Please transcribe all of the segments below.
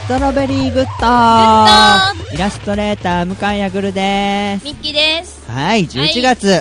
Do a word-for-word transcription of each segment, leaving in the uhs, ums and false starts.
ストロベリーグッドグッドイラストレーター向井あぐるです。 ミッキーです。 はいじゅういちがつ、はい、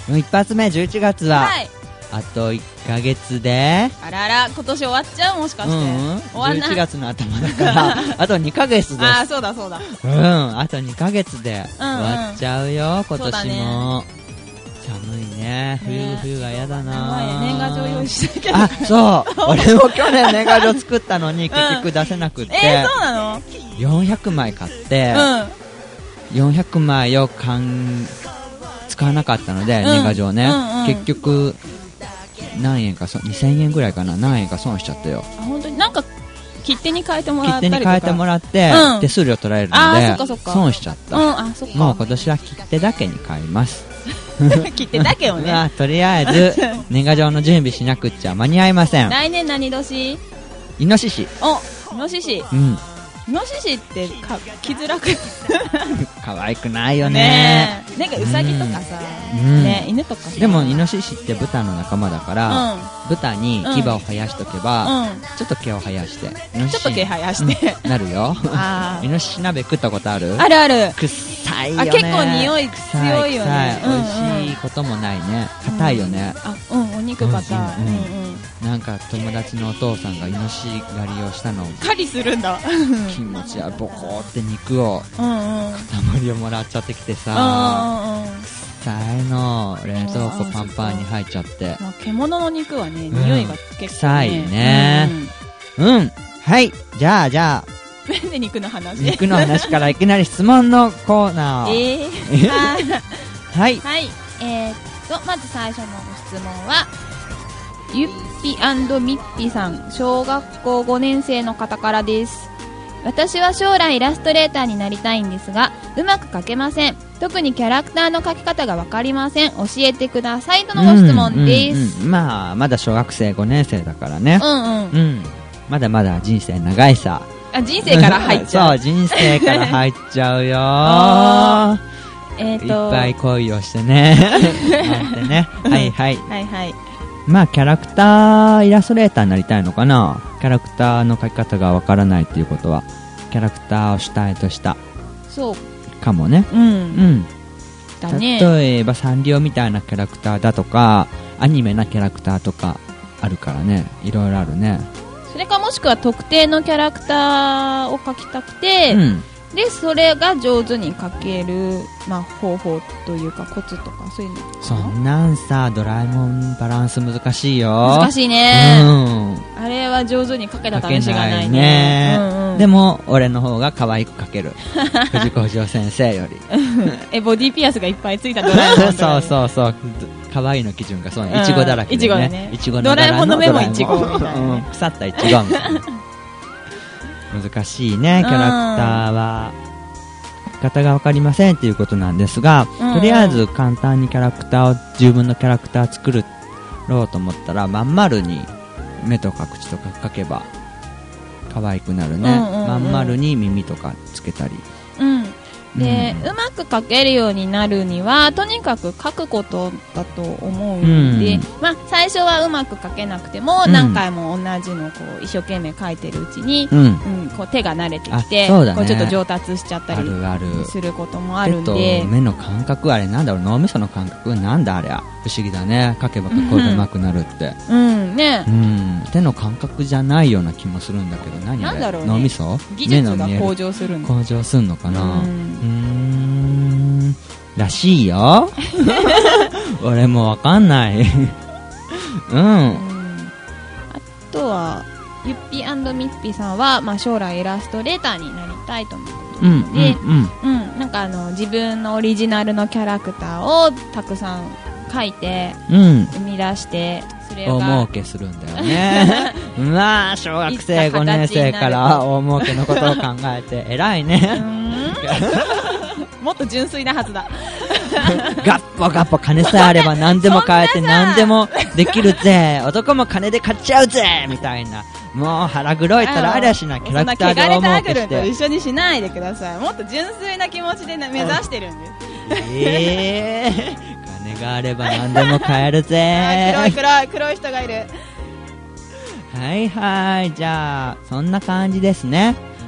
ね一発目じゅういちがつは、はい、あといっかげつであらら今年終わっちゃうもしかして、うん、終わんない。 じゅういちがつの頭だからあとにかげつです。 あそうだそうだうんあとにかげつで終わっちゃうよ、うんうん、今年も、ね、寒いね冬、ね、冬が嫌だな。 年賀状用意したけどあそう俺も去年年賀状作ったのに結局出せなくって、うん、 えー、そうなのよんひゃくまい買って、うん、よんひゃくまいをかん使わなかったので、うん、年賀状ね、うんうん、結局何円かそにせんえんぐらいかな何円か損しちゃったよ。 あ本当になんか切手に変えてもらったりとか切手に変えてもらって、うん、手数料取られるのでそっかそっか損しちゃった、うん、あそっかもう今年は切手だけに買います切手だけをねまあ、とりあえず年賀状の準備しなくっちゃ間に合いません。 来年何年？ イノシシ。 おイノシシ、うん、イノシシってか着づらく可愛くないよね。 ねなんかウサギとかさ、うんね、犬とかさ。 でもイノシシって豚の仲間だから、うん、豚に牙を生やしとけば、うん、ちょっと毛を生やしてちょっと毛生やして、 うん、なるよイノシシ鍋食ったことある？ あるある。 くっさいよね。 あ結構匂い強いよね。 美味しいこともないね。硬いよね、 うん、あうんお肉硬い、うんうんうん、なんか友達のお父さんがイノシシ狩りをしたの。 狩りするんだ気持ちはボコーって肉を、 うんうん、 塊をもらっちゃってきてさ、臭いの冷蔵庫パンパンに入っちゃって、 まあ、獣の肉はね匂いが結構、ね、 臭いね、うん、うん、はいじゃあじゃあなんで肉の話肉の話からいきなり質問のコーナーえー、 はい、 はい、えー、っとまず最初の質問はゆっぴ&みっぴさん小学校ごねん生の方からです。私は将来イラストレーターになりたいんですがうまく描けません。特にキャラクターの描き方が分かりません。教えてくださいとのご質問です、 うんうんうん、まあまだ小学生ごねん生だからね、 うんうんうん、 まだまだ人生長いさ。 あ人生から入っちゃうそう人生から入っちゃうよえー、といっぱい恋をしてねなんてねはいはいはいはいまあキャラクターイラストレーターになりたいのかな。キャラクターの描き方がわからないっていうことはキャラクターを主体としたそうかもね。 うん、うん、だね。 例えばサンリオみたいなキャラクターだとかアニメなキャラクターとかあるからねいろいろあるね。 それかもしくは特定のキャラクターを描きたくて、うん、でそれが上手に描ける、まあ、方法というかコツとかそういうの。 そんなんさドラえもんバランス難しいよ。 難しいね、 うん、 あれは上手に描けた試しがないね。 描けないね、うんうん、でも俺の方が可愛く描ける藤子不二雄先生よりえボディピアスがいっぱいついたドラえもんそうそうそう可愛いの基準がそうねいちごだらけでねいちごのドラえもんの目もいちごみたいな、ねうん、腐ったいちごみたいな難しいねキャラクターは方が分かりませんということなんですが、うんうん、とりあえず簡単にキャラクターを自分のキャラクター作ろうと思ったらまん丸に目とか口とか描けば可愛くなるね、うんうんうん、まん丸に耳とかつけたり、 うんでうん、うまく描けるようになるにはとにかく描くことだと思うんで、うんまあ、最初はうまく描けなくても、うん、何回も同じのこう一生懸命描いてるうちに、うんうん、こう手が慣れてきて、ね、こうちょっと上達しちゃったりすることもあるんで。 手と目の感覚あれなんだろう脳みその感覚なんだあれ不思議だね描けば描くほどうまくなるって、 うんうんねうん、手の感覚じゃないような気もするんだけど何あれなんだろう、ね、 脳みそ技術が向上するの向上するのかな、うん、うーんらしいよ俺もわかんないうん、うん、 あとはゆっぴ&みっぴさんは、まあ、将来イラストレーターになりたいと思ううんうんうんうん、なんかあの自分のオリジナルのキャラクターをたくさん描いて、うん、生み出してそれが大儲けするんだよねまあ小学生ごねん生から大儲けのことを考えて偉いねもっと純粋なはずだガッポガッポ金さえあれば何でも買えて何でもできるぜ男も金で買っちゃうぜみたいなもう腹黒いったらありゃしないキャラクターで大儲けしてそんな汚れたアグルと一緒にしないでください。もっと純粋な気持ちで目指してるんですえー、金があれば何でも買えるぜ黒い黒い黒い人がいるはいはいじゃあそんな感じですね。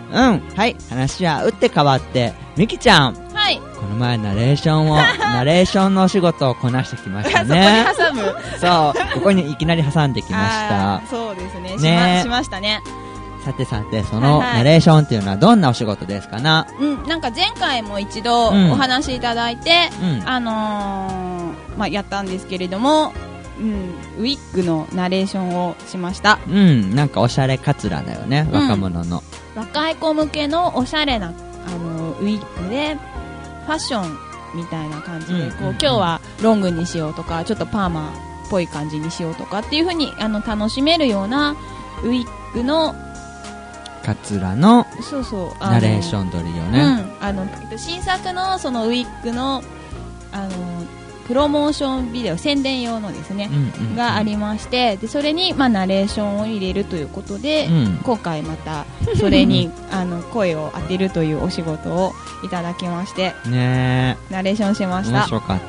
うんはい話は打って変わってみきちゃん、 はい、 この前ナレーションをナレーションのお仕事をこなしてきましたねそこに挟むそうここにいきなり挟んできましたそうですね、 ねしま、しましたね。 さてさてそのナレーションっていうのはどんなお仕事ですかな。 うん、なんか前回も一度お話しいただいて、うん、あのー、まあ、やったんですけれども、うん、ウィッグのナレーションをしました。 うん、なんかおしゃれカツラだよね、若者の、 うん、若い子向けのおしゃれな、あのー、ウィッグでファッションみたいな感じで、うん、こう今日はロングにしようとかちょっとパーマっぽい感じにしようとかっていう風にあの楽しめるようなウィッグのカツラのそうそうナレーション撮りよね、 うん、あの新作のそのウィッグのあのプロモーションビデオ宣伝用のですね、うんうんうん、がありまして、でそれに、まあ、ナレーションを入れるということで、うん、今回またそれにあの声を当てるというお仕事をいただきまして、ね、ナレーションしました。 面白かった。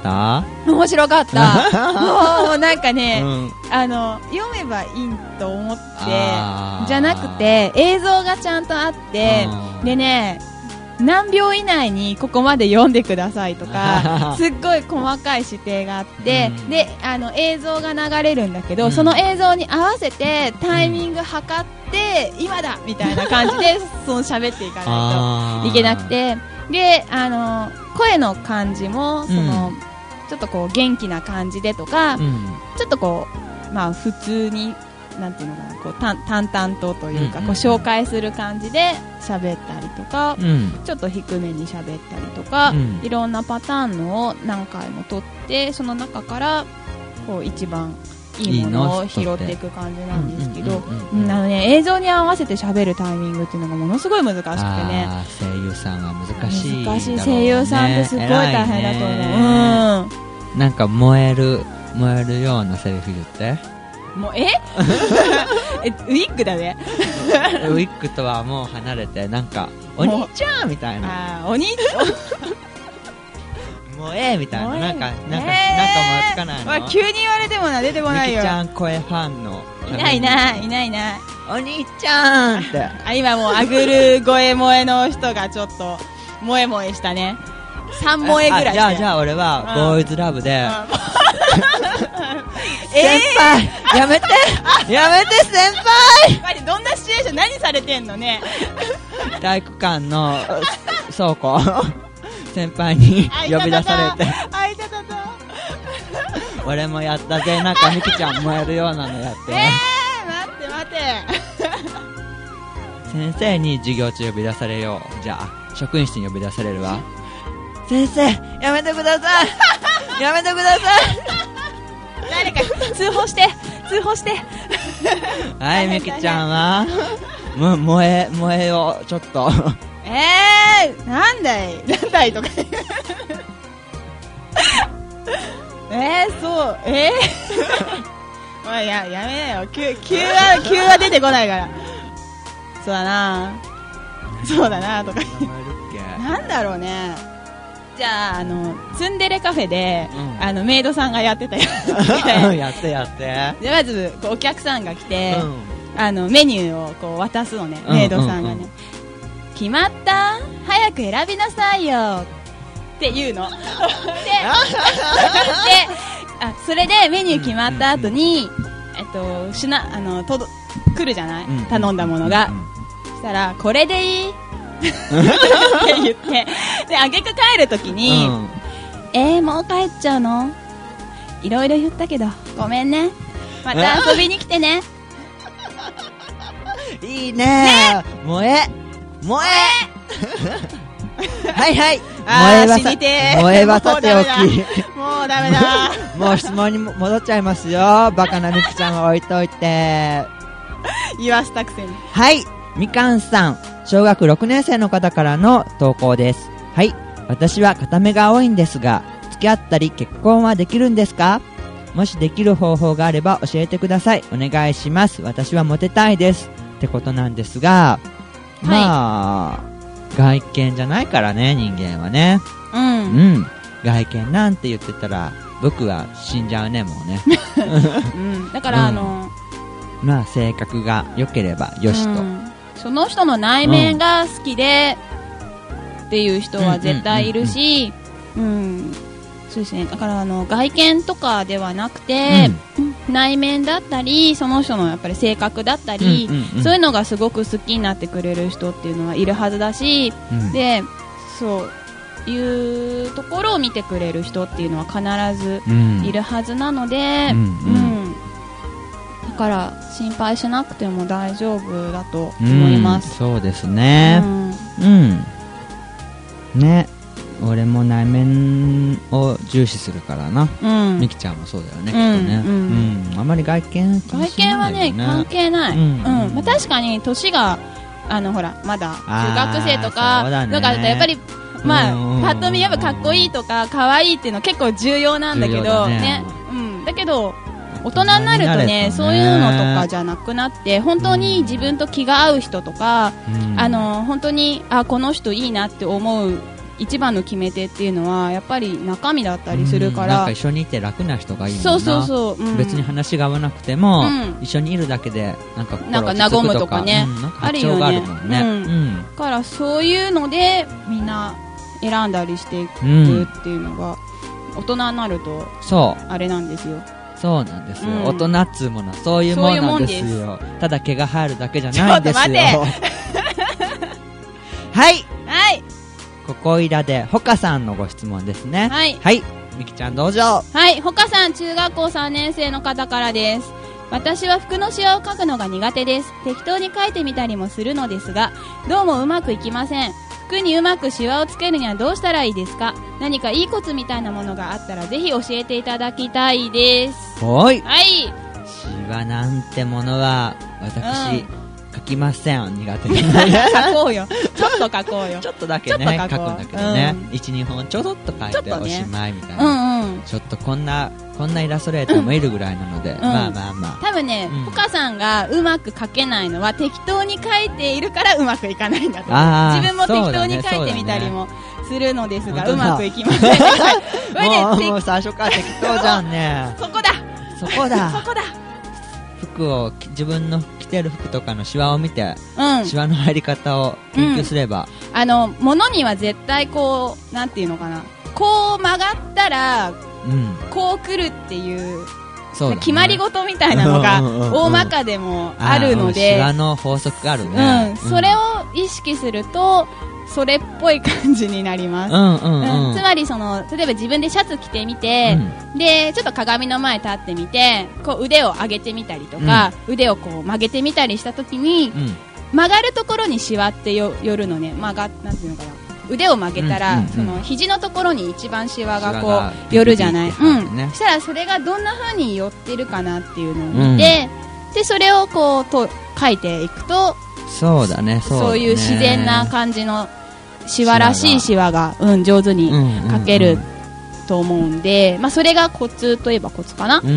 面白かったもうなんかね、うん、あの読めばいいと思ってじゃなくて映像がちゃんとあってでね、何秒以内にここまで読んでくださいとかすっごい細かい指定があって、うん、であの映像が流れるんだけど、うん、その映像に合わせてタイミング測って、うん、今だみたいな感じでその喋っていかないといけなくて、であの声の感じもその、うん、ちょっとこう元気な感じでとか、うん、ちょっとこうまあ普通になんていうのかな、こう淡々とというか、うんうんうん、こう紹介する感じで喋ったりとか、うん、ちょっと低めに喋ったりとか、うん、いろんなパターンのを何回も撮って、その中からこう一番いいものを拾っていく感じなんですけど、映像に合わせて喋るタイミングっていうのがものすごい難しくてね。 あ声優さんは難しいだろうね。 難しい、声優さんってすごい大変だと思う、ね、 うん、なんか燃える燃えるようなセリフ言ってもうええウィッグだねウィッグとはもう離れて、なんかお兄ちゃんみたいな、 あお兄ちゃんもうええみたいな、なんかなんか、えー、なんかもうつかないの、 急に言われてもな出てこないよ。 みきちゃん声ファンのいないいないいないいないお兄ちゃんってあ今もうアグル声萌えの人がちょっと萌え萌えしたね。さん萌えぐらいして。 じゃあじゃあ俺はボーイズラブで、うんうん先輩、えー、やめてやめて先輩マジどんなシチュエーション何されてんのね体育館の倉庫先輩に呼び出されてあいたたた俺もやったぜ、なんかみきちゃん燃えるようなのやってえー、待って待って先生に授業中呼び出されよう。じゃあ職員室に呼び出されるわ。先生やめてくださいやめてください誰か通報して通報してはいみきちゃんはも萌え萌えをちょっとえーなんだいなんだいとかえーそうえーまあややめなよ、急急は急は出てこないからそうだなそうだなとかなんだろうね。じゃあ、あのツンデレカフェで、うん、あのメイドさんがやってたやつやってやってでまずこうお客さんが来て、うん、あのメニューをこう渡すのね、メイドさんがね、うんうんうん、決まった早く選びなさいよって言うのでであそれでメニュー決まった後に、うんうんうん、えっとしなあのとど来るじゃない、うんうん、頼んだものが、うんうん、そしたらこれでいいって言ってであげく帰るときに、うん、えー、もう帰っちゃうのいろいろ言ったけどごめんねまた遊びに来てねいいねね萌え萌えはいはいあー死にて萌えはさておきもうダメだもう質問に戻っちゃいますよバカなみきちゃんは置いといて言わしたくせに。 はいみかんさん小学ろくねん生の方からの投稿です。はい、私は片目が多いんですが付き合ったり結婚はできるんですか？もしできる方法があれば教えてください。お願いします。私はモテたいですってことなんですが、はい、まあ外見じゃないからね人間はね、 うん、うん、外見なんて言ってたら僕は死んじゃうねもうね、 うん、だから、うん、あのまあ性格が良ければよしと、 うん、 その人の内面が好きで、うん、っていう人は絶対いるし、うん、うん、そうですね。だからあの外見とかではなくて、うん、内面だったりその人のやっぱり性格だったり、うんうんうん、そういうのがすごく好きになってくれる人っていうのはいるはずだし、うん、でそういうところを見てくれる人っていうのは必ずいるはずなので、うんうんうん、だから心配しなくても大丈夫だと思います、 うん、そうですね、うん、うん、ね、俺も内面を重視するからな、うん、みきちゃんもそうだよね、うん、きっとね、うんうん、あんまり外見気にしないよね。 外見はね関係ない、うんうんうん、まあ、確かに年があのほらまだ中学生とかとかだとやっぱりまあ、パッと見やっぱかっこいいとか可愛いっていうのは結構重要なんだけどね、ね、うん、だけど大人になるとね、ね、そういうのとかじゃなくなって本当に自分と気が合う人とか、うん、あの本当にあこの人いいなって思う一番の決め手っていうのはやっぱり中身だったりするから、うん、なんか一緒にいて楽な人がいいもんな。 そうそうそう、うん、 別に話が合わなくても、うん、一緒にいるだけでなんか心落ち着くとか、なんか和むとかね、うん、なんか波長があるもんね。あるよね、うんうん、だからそういうのでみんな選んだりしていくっていうのが、うん、大人になるとあれなんですよ。そうなんですよ、うん、大人っつうものはそういうもんなんですよ。ただ毛が生えるだけじゃないんですよ。ちょっと待てはいはい、 ここいらでほかさんのご質問ですね。 はいはい、みきちゃんどうぞ。 はい、ほかさん中学校さんねん生の方からです。私は服のシワを描くのが苦手です。適当に描いてみたりもするのですがどうもうまくいきません。服にうまくシワをつけるにはどうしたらいいですか？何かいいコツみたいなものがあったらぜひ教えていただきたいです。 はい、 はい、 シワなんてものは私、うん、描きません。苦手に描こうよ、ちょっと描こうよちょっとだけね描くんだけどね、うん、いち、にほんちょろっと描いておしまいみたいな、うんうん、ちょっとこんなこんなイラストレーターもいるぐらいなので、うん、まあまあまあ多分ね、ほか、うん、さんがうまく描けないのは適当に描いているからうまくいかないんだと思う。自分も適当に描いてみたりもするのですが う,、ね、うまくいきませんも, うもう最初から適当じゃんねそこだそこだそこだ服を自分の着てる服とかのシワを見て、うん、シワの入り方を研究すれば、 うん、あの物には絶対こうなんていうのかな、こう曲がったらうん、こう来るっていうそう、ね、決まり事みたいなのが大まかでもあるので、 シワの法則があるね、 うん、それを意識するとそれっぽい感じになります、うんうんうんうん、つまりその例えば自分でシャツ着てみて、うん、でちょっと鏡の前立ってみてこう腕を上げてみたりとか、うん、腕をこう曲げてみたりした時に、うん、曲がるところにシワってよよるのね。曲がなんていうのかな、腕を曲げたら、うんうんうん、その肘のところに一番シワがこう寄るじゃない、うんね、そしたらそれがどんな風に寄ってるかなっていうのを見て、うん、でそれをこうと描いていくとそうだね、そうだね、そういう自然な感じのシワらしいシワが、うん、上手に描けると思うんで、うんうんうん、まあ、それがコツといえばコツかな、うん、うん、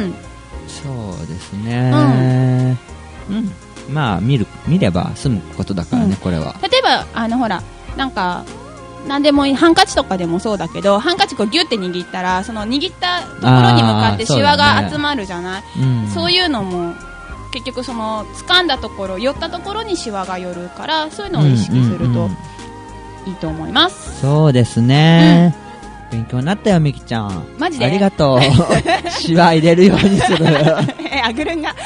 そうですね、うん、うん、まあ見る見れば済むことだからね、うん、これは例えばあのほらなんかなんでもいいハンカチとかでもそうだけどハンカチこうギュって握ったらその握ったところに向かってシワが集まるじゃない、 そうだね、うん、そういうのも結局その掴んだところ寄ったところにシワが寄るからそういうのを意識するといいと思います、 うんうんうん、そうですね、うん、勉強になったよみきちゃんマジでありがとうシワ入れるようにするえあぐるんが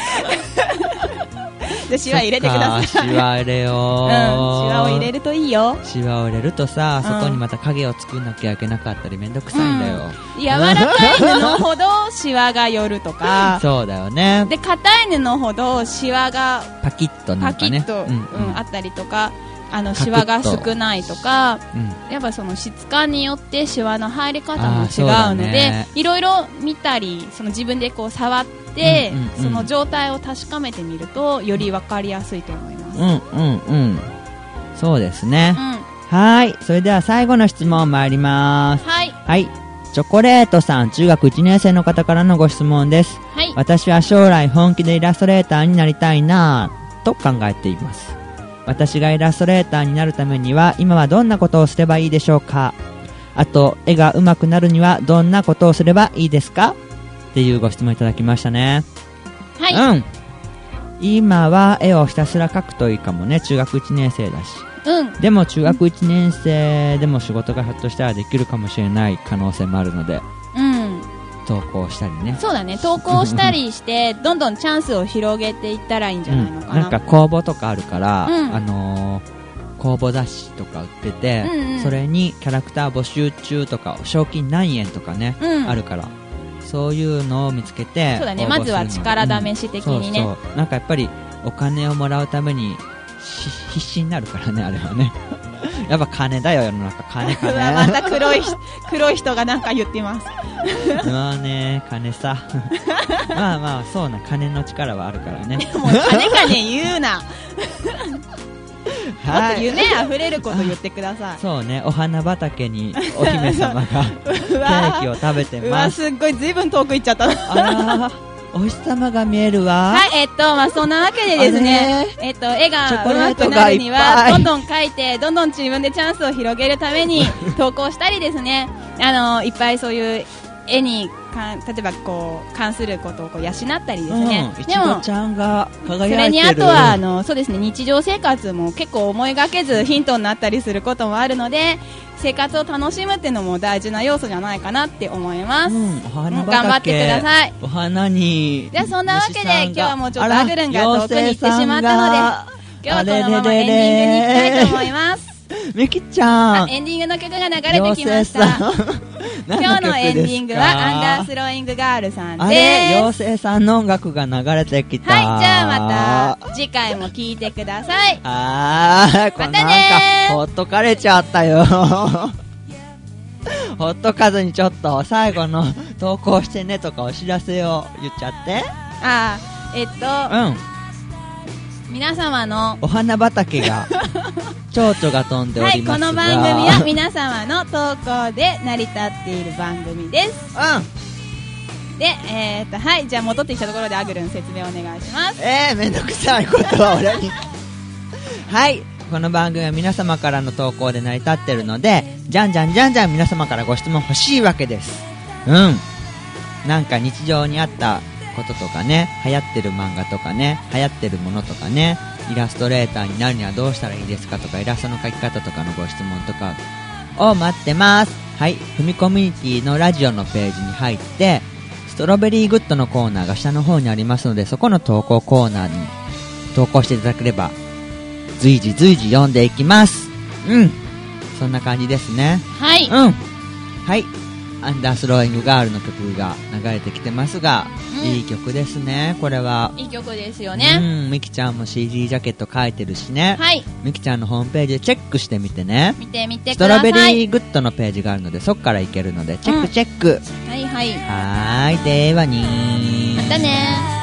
シワ入れてください。 シワ入れよー、うん、シワを入れるといいよ。 シワを入れるとさ、うん、そこにまた影を作んなきゃいけなかったりめんどくさいんだよ、 うん、柔らかい布ほどシワが寄るとかそうだよね。 で硬い布ほどシワがパキッとなんかねパキッと、うんうん、あったりとかあのシワが少ないとか、うん、やっぱその質感によってシワの入り方も違うので、ね、いろいろ見たりその自分でこう触ってで、うんうんうん、その状態を確かめてみるとより分かりやすいと思います。 うんうんうん、そうですね、うん、はい。それでは最後の質問参ります。 はい、 はい。チョコレートさん、中学いちねん生の方からのご質問です。 はい。 私は将来本気でイラストレーターになりたいなぁと考えています。私がイラストレーターになるためには今はどんなことをすればいいでしょうか。あと絵が上手くなるにはどんなことをすればいいですかっていうご質問いただきましたね。 はい。 うん。 今は絵をひたすら描くといいかもね。中学いちねん生だし。 うん。 でも中学いちねん生でも仕事がひょっとしたらできるかもしれない可能性もあるので、 うん。 投稿したりね。 そうだね。投稿したりしてどんどんチャンスを広げていったらいいんじゃないのかな。 うん、なんか公募とかあるから、 うん、 あのー、公募雑誌とか売ってて、 うんうん、 それにキャラクター募集中とか賞金何円とかね、うん、あるから、そういうのを見つけて、 そうだね。まずは力試し的にね、 うん、そうそう、なんかやっぱりお金をもらうために必死になるからね、あれはね。やっぱ金だよ、世の中。金金。 また黒い黒い人がなんか言ってます。 まあね、金さ。まあまあ、そうな、金の力はあるからね。 もう金金言うな。 はい、 もっと夢あふれること言ってください。 そうね、お花畑にお姫様がケーキを食べてます。うわ、 すっごい、ずいぶん遠く行っちゃった。 あら、お日様が見えるわ。 はい、えっと、まあ、そんなわけでですね、えっと、絵が上手くなるには、どんどん描いて、どんどん自分でチャンスを広げるために、投稿したりですね、あの、いっぱいそういう絵にか、例えばこう、関することをこう養ったりですね。 うん、いちごちゃんが輝いてる。 それにあとは、あの、そうですね、日常生活も結構思いがけずヒントになったりすることもあるので、生活を楽しむっていうのも大事な要素じゃないかなって思います。うん、 お花畑、 頑張ってください。 お花に。 じゃあそんなわけで今日はもうちょっとアグルンが遠くに行ってしまったので、今日はこのままエンディングに行きたいと思います。 みきちゃん、 エンディングの曲が流れてきました。今日のエンディングはアンダースローイングガールさんです。あれ、 妖精さんの音楽が流れてきた。 はい、じゃあまた次回も聴いてください。 あー、またねー。なんかほっとかれちゃったよ。ほっとかずにちょっと最後の投稿してねとかお知らせを言っちゃって。 あー、えっと、うん。皆様のお花畑が蝶々が飛んでおりますが、 はい、この番組は皆様の投稿で成り立っている番組です。 うん。 で、えー、っとはい、じゃあ戻ってきたところでアグルン説明お願いします。 えー、めんどくさいことは俺に。はい、この番組は皆様からの投稿で成り立っているので、じゃんじゃんじゃんじゃん皆様からご質問欲しいわけです。うん。なんか日常にあったこととかね、流行ってる漫画とかね、流行ってるものとかね、イラストレーターになるにはどうしたらいいですかとか、イラストの描き方とかのご質問とかを待ってます。はい、ふみコミュニティのラジオのページに入って、ストロベリーグッドのコーナーが下の方にありますので、そこの投稿コーナーに投稿していただければ随時随時読んでいきます。うん、そんな感じですね。 はい、 うん、はい、アンダースローイングガールの曲が流れてきてますが、うん、いい曲ですね。これはいい曲ですよね。 うん、みきちゃんも シーディー ジャケット書いてるしね。 はい、 みきちゃんのホームページでチェックしてみてね。 見てみてください。 ストロベリーグッドのページがあるので、そこから行けるのでチェックチェック、 うん、はいはい、 はーい、ではにー、 またねー。